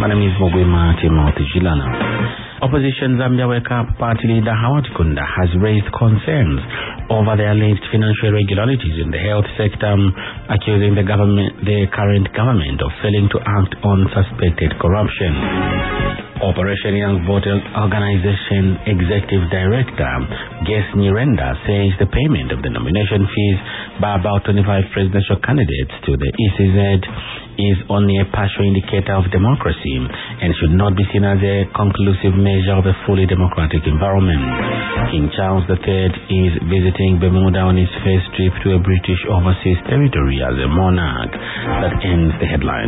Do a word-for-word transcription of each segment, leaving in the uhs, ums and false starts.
My name is Mogwe Martin Multijilana. Opposition Zambia Wake Up Party leader Howard Kunda has raised concerns over the alleged financial irregularities in the health sector, accusing the government, the current government, of failing to act on suspected corruption. Operation Young Voters Organization Executive Director Ges Nyirenda says the payment of the nomination fees by about twenty-five presidential candidates to the E C Z is only a partial indicator of democracy and should not be seen as a conclusive measure of a fully democratic environment. King Charles the Third is visiting Bermuda on his first trip to a British overseas territory as a monarch. That ends the headline.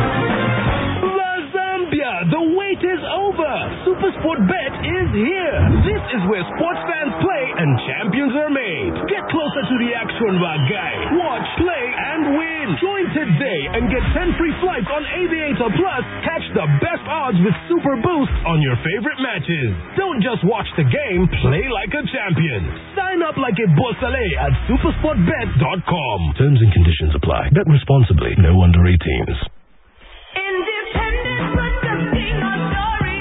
The wait is over. SuperSport Bet is here. This is where sports fans play and champions are made. Get closer to the action, my guy. Watch, play, and win. Join today and get ten free flights on Aviator Plus. Catch the best odds with Super Boost on your favorite matches. Don't just watch the game, play like a champion. Sign up like a bossale at supersport bet dot com. Terms and conditions apply. Bet responsibly. No under eighteens. Independent protecting authority.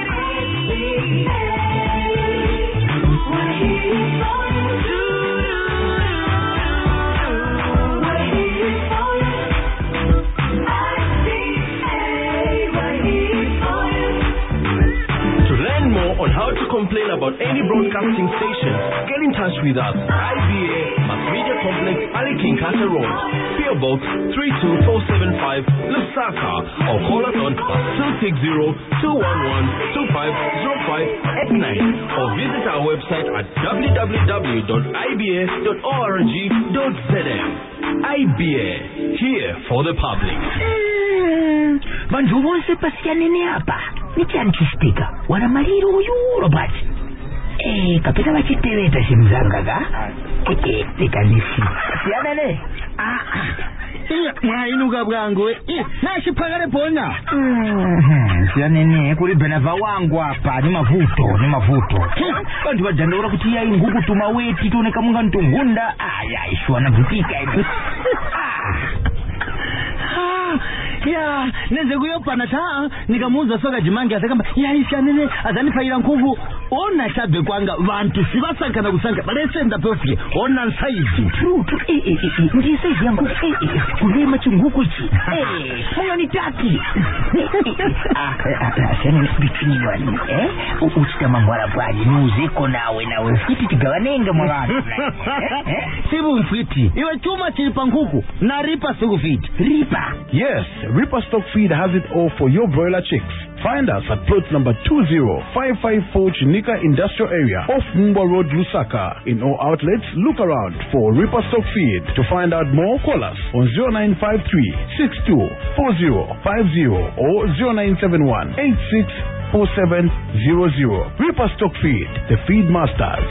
We're here for you. We're here for you. I C A, we're here for you. To learn more on how to complain about any broadcasting station, get in touch with us. I B A Mass Media Complex, Ali Kinkata Road, P O Box three two four seven five, Lusaka, or call us on plus two six zero, two one one, two five zero five eight nine, or visit our website at w w w dot i b a dot org dot z m. I B A, here for the public. Bantu bonse pasianene hapa. Nichanchustika. Wana maliro uyu Robert. Eh, kapita bachiteweta simzanga ga. Eh, tekanisi. Sianene. Ah ah. Mwainuka bwangu eh nashipagale pona mhm sianene kuri benava wangu hapa ni mavuto ni mavuto bantu bajandora kuti yayi nguku tuma weti toneka munga ntungunda aya ishwa navutika hivi ya neze kuyopana ta nikamuza soka jimangi atakamba yayi sianene azanifaira nkuvu ona chabe kwanga vantu sivasangana kusanga balesenda perfect ona size true true eh eh eh ndi size yangu eh eh kulema chunguku chi eh moyo ni tati ah sana bitini wani eh ukuchita mangwara bali muziko nawe nawe fiti tigawanenga mwana eh sibu mfiti iwe chuma chilipa nkuku na ripa siku fiti Ripa. Yes, Ripa Stock Feed has it all for your broiler chicks. Find us at plot number two zero five five four Chinika Industrial Area off Mumba Road, Lusaka. In all outlets, look around for Ripa Stock Feed. To find out more, call us on zero nine five three, six two four zero five zero or zero nine seven one, eight six four seven zero zero. Ripa Stock Feed, the feed masters.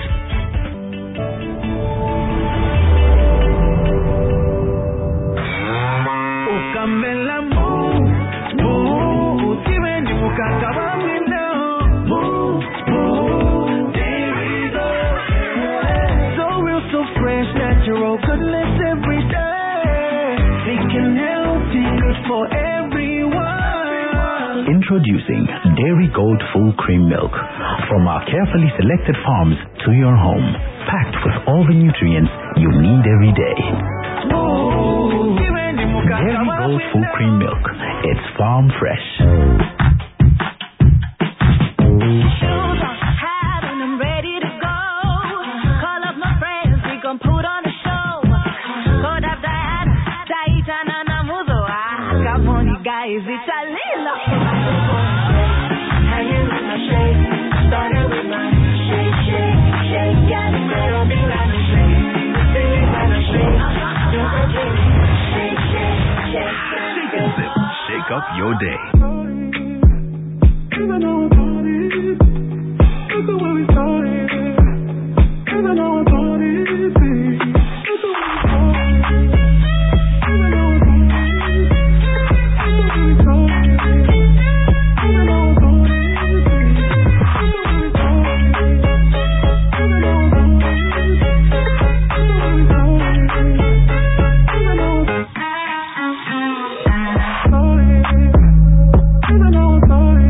Introducing Dairy Gold Full Cream Milk from our carefully selected farms to your home, packed with all the nutrients you need every day. Dairy Gold Full Cream Milk. It's farm fresh. Guys, it's a little Hanging with my shake, started with my shake, shake, shake, got it, girl, be like a shake, sing it like a shake, don't forget, shake, shake, shake, Shake and sip, shake up your day. Even though it's party, look at where we started. Even though it's party, look at where we started. Even though it's Even though it's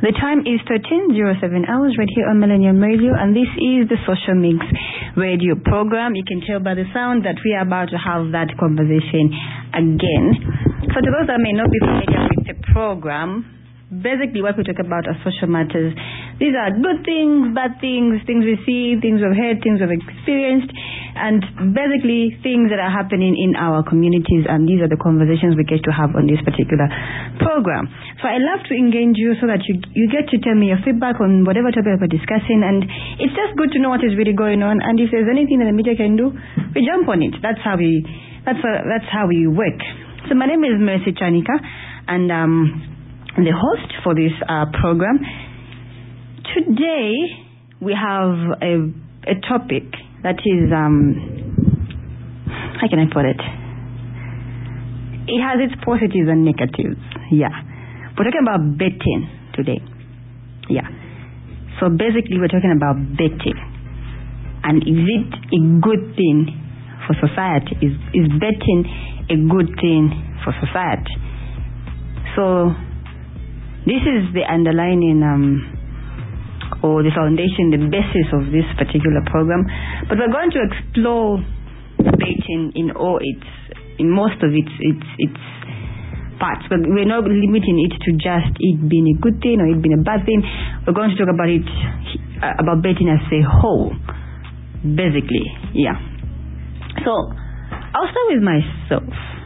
The time is thirteen oh seven hours right here on Millennium Radio, and this is the Social Mix radio program. You can tell by the sound that we are about to have that conversation again. So to those that may not be familiar with the program, basically what we talk about are social matters. These are good things, bad things, things we see, things we've heard, things we've experienced, and basically things that are happening in our communities, and these are the conversations we get to have on this particular program. So I love to engage you so that you you get to tell me your feedback on whatever topic we're discussing, and it's just good to know what is really going on, and if there's anything that the media can do, we jump on it. That's how we that's uh, that's how we work. So my name is Mercy Chanika, and um I'm the host for this uh, program. Today we have a a topic that is um how can I put it? It has its positives and negatives. Yeah. We're talking about betting today. Yeah. So basically we're talking about betting. And is it a good thing for society? Is is betting a good thing for society? So this is the underlying um or the foundation, the basis of this particular program. But we're going to explore betting in all its, in most of its its its parts. But we're not limiting it to just it being a good thing or it being a bad thing. We're going to talk about it, uh, about betting as a whole, basically. Yeah. So I'll start with myself.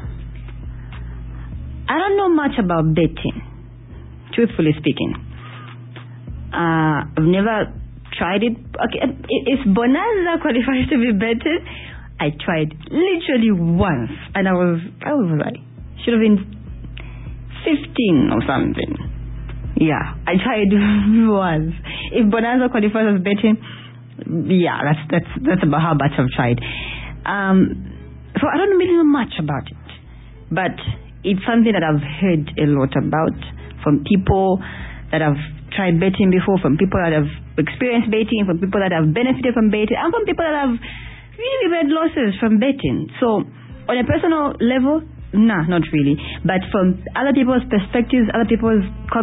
I don't know much about betting, truthfully speaking. Uh, I've never tried it. Okay, if Bonanza qualifies to be betting, I tried literally once, and I was, I was like, should have been fifteen or something. Yeah, I tried once. If Bonanza qualifies as betting, yeah, that's that's that's about how much I've tried. Um, so I don't really know much about it, but it's something that I've heard a lot about from people that have tried betting before, from people that have experienced betting, from people that have benefited from betting, and from people that have really bad losses from betting. So on a personal level, nah, not really. But from other people's perspectives, other people's